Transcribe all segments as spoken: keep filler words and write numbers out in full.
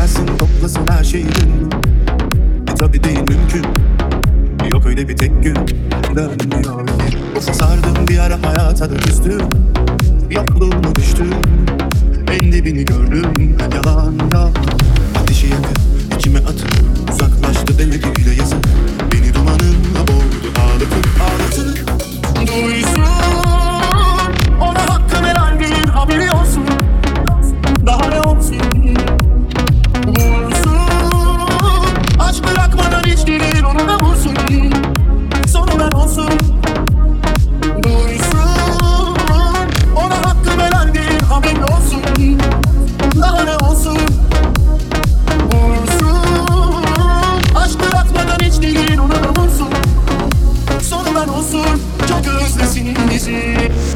gelsin toplasın her şeyi dün. E tabi değil mümkün, yok öyle bir tek gün dönmüyor ki. Ufa sardım bir ara hayata da küstüm, yokluğuna düştüm, en dibini gördüm. Yalan yok, ateşi yakıp içime atıp uzaklaştı demediğiyle yazıp beni dumanınla boğdu, ağlatıp ağlatıp duysun. Ona hakkım helal değil, haberi olsun. Daha ne olsun? Vursun. Aşk bırakmadan hiç değil, onu da vursun. Sonu ben olsun. Duysun. Ona hakkım helal değil, haberi olsun. Daha ne olsun? Vursun. Aşk bırakmadan hiç değil, onu da vursun. Sonu ben olsun. Çok özlesin bizi.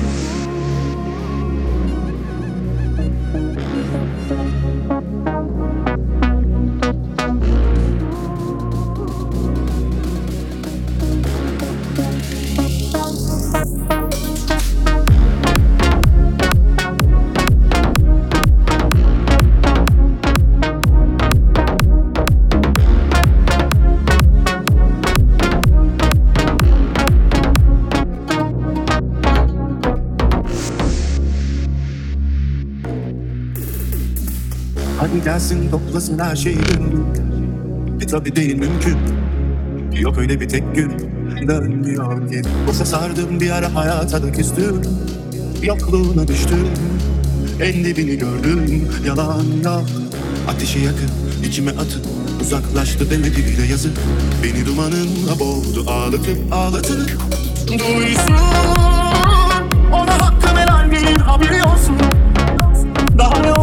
Hadi gelsin toplasın her şeyi dün. E tabi değil mümkün, yok öyle bir tek gün dönmüyor ki. Boşa sardım bir ara hayata da küstüm, yokluğuna düştüm, en dibini gördüm. Yalan yok, ateşi yakıp içime atıp uzaklaştı demediğiyle yazıp beni dumanınla boğdu, ağlatıp ağlatıp duysun. Ona hakkım helal değil, haberi olsun. Daha ne